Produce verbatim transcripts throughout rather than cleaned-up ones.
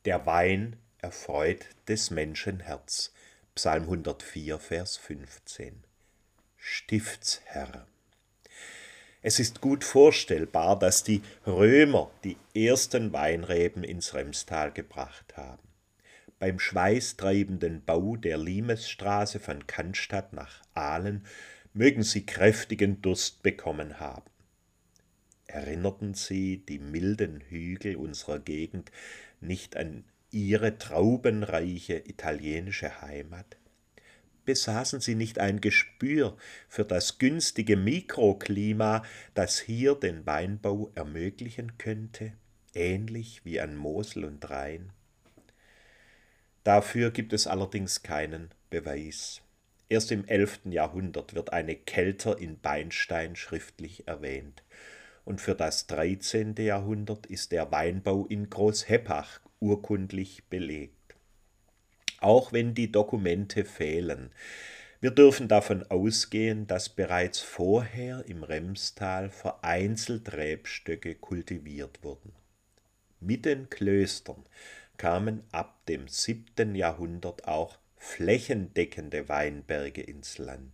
Der Wein erfreut des Menschen Herz. Psalm hundertvier, Vers fünfzehn. Stiftsherr. Es ist gut vorstellbar, dass die Römer die ersten Weinreben ins Remstal gebracht haben. Beim schweißtreibenden Bau der Limesstraße von Cannstatt nach Aalen mögen sie kräftigen Durst bekommen haben. Erinnerten sie die milden Hügel unserer Gegend nicht an ihre traubenreiche italienische Heimat? Besaßen sie nicht ein Gespür für das günstige Mikroklima, das hier den Weinbau ermöglichen könnte, ähnlich wie an Mosel und Rhein? Dafür gibt es allerdings keinen Beweis. Erst im elften Jahrhundert wird eine Kelter in Beinstein schriftlich erwähnt. Und für das dreizehnte Jahrhundert ist der Weinbau in Großheppach urkundlich belegt. Auch wenn die Dokumente fehlen. Wir dürfen davon ausgehen, dass bereits vorher im Remstal vereinzelt Rebstöcke kultiviert wurden. Mit den Klöstern kamen ab dem siebten Jahrhundert auch flächendeckende Weinberge ins Land.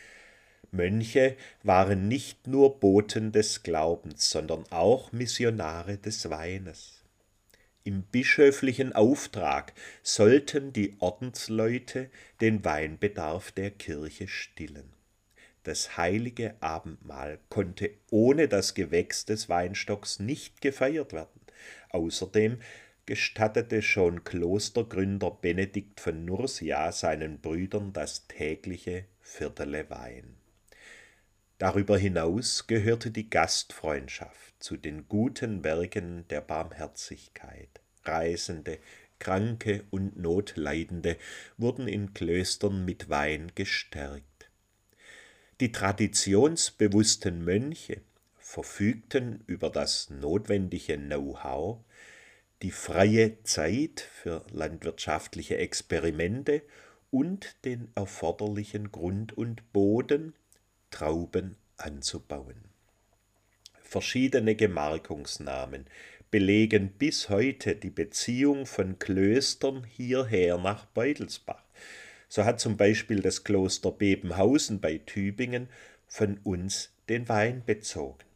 Mönche waren nicht nur Boten des Glaubens, sondern auch Missionare des Weines. Im bischöflichen Auftrag sollten die Ordensleute den Weinbedarf der Kirche stillen. Das heilige Abendmahl konnte ohne das Gewächs des Weinstocks nicht gefeiert werden. Außerdem gestattete schon Klostergründer Benedikt von Nursia seinen Brüdern das tägliche Viertele Wein. Darüber hinaus gehörte die Gastfreundschaft zu den guten Werken der Barmherzigkeit. Reisende, Kranke und Notleidende wurden in Klöstern mit Wein gestärkt. Die traditionsbewussten Mönche verfügten über das notwendige Know-how, die freie Zeit für landwirtschaftliche Experimente und den erforderlichen Grund und Boden, Trauben anzubauen. Verschiedene Gemarkungsnamen belegen bis heute die Beziehung von Klöstern hierher nach Beutelsbach. So hat zum Beispiel das Kloster Bebenhausen bei Tübingen von uns den Wein bezogen.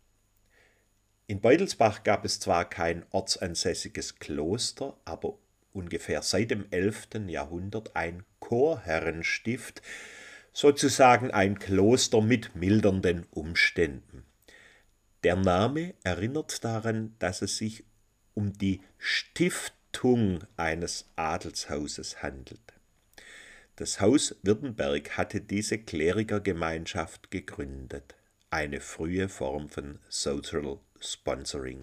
In Beutelsbach gab es zwar kein ortsansässiges Kloster, aber ungefähr seit dem elften Jahrhundert ein Chorherrenstift, sozusagen ein Kloster mit mildernden Umständen. Der Name erinnert daran, dass es sich um die Stiftung eines Adelshauses handelt. Das Haus Württemberg hatte diese Klerikergemeinschaft gegründet, eine frühe Form von Social Sponsoring.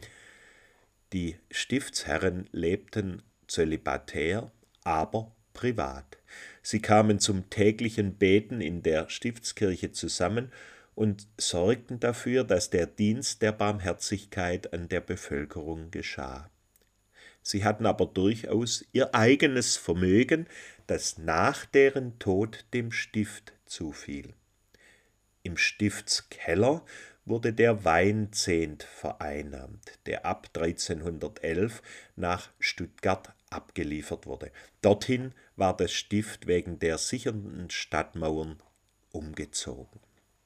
Die Stiftsherren lebten zölibatär, aber privat. Sie kamen zum täglichen Beten in der Stiftskirche zusammen und sorgten dafür, dass der Dienst der Barmherzigkeit an der Bevölkerung geschah. Sie hatten aber durchaus ihr eigenes Vermögen, das nach deren Tod dem Stift zufiel. Im Stiftskeller wurde der Weinzehnt vereinnahmt, der ab dreizehnhundertelf nach Stuttgart abgeliefert wurde. Dorthin war das Stift wegen der sichernden Stadtmauern umgezogen.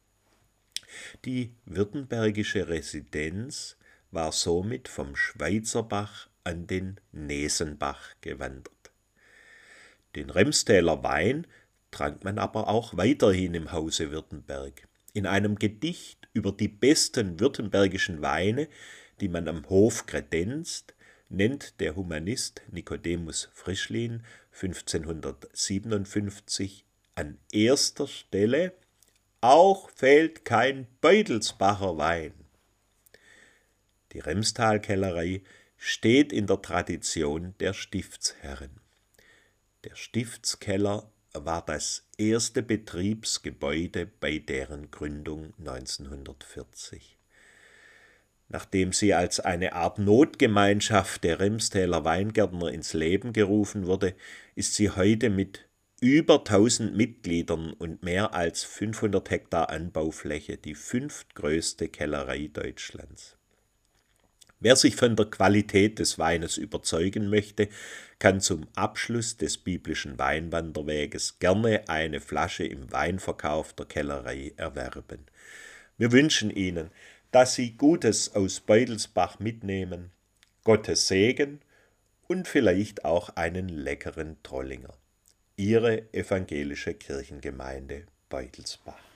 Die württembergische Residenz war somit vom Schweizerbach an den Nesenbach gewandert. Den Remstäler Wein trank man aber auch weiterhin im Hause Württemberg. In einem Gedicht über die besten württembergischen Weine, die man am Hof kredenzt, nennt der Humanist Nicodemus Frischlin fünfzehnhundertsiebenundfünfzig an erster Stelle: Auch fehlt kein Beutelsbacher Wein. Die Remstal-Kellerei steht in der Tradition der Stiftsherren. Der Stiftskeller war das erste Betriebsgebäude bei deren Gründung neunzehnhundertvierzig. Nachdem sie als eine Art Notgemeinschaft der Remstäler Weingärtner ins Leben gerufen wurde, ist sie heute mit über tausend Mitgliedern und mehr als fünfhundert Hektar Anbaufläche die fünftgrößte Kellerei Deutschlands. Wer sich von der Qualität des Weines überzeugen möchte, kann zum Abschluss des biblischen Weinwanderweges gerne eine Flasche im Weinverkauf der Kellerei erwerben. Wir wünschen Ihnen, dass Sie Gutes aus Beutelsbach mitnehmen, Gottes Segen und vielleicht auch einen leckeren Trollinger. Ihre evangelische Kirchengemeinde Beutelsbach.